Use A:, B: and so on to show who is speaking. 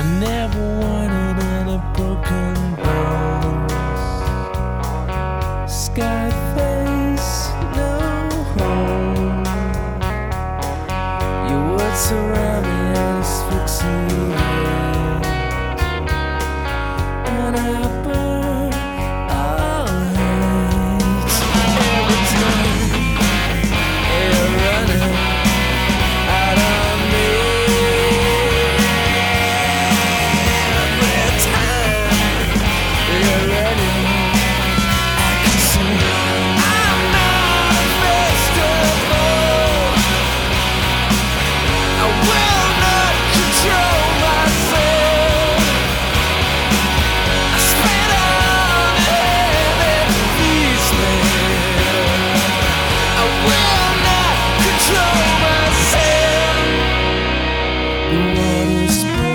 A: never wanted any broken bones. Scarface, no home. Your words surround me and asphyxiate, and I burn all hate. Every time you're running out of me, every time you're running, I can see I'm not festival. I will not control myself. I spit on heaven, please me. I will not control myself. The water's